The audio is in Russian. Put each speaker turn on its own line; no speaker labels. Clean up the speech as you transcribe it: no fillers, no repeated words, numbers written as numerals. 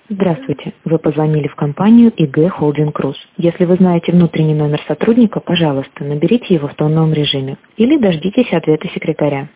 Здравствуйте. Вы позвонили в компанию ИГ Холдинг Рус. Если вы знаете внутренний номер сотрудника, пожалуйста, наберите его в тонном режиме или дождитесь ответа секретаря.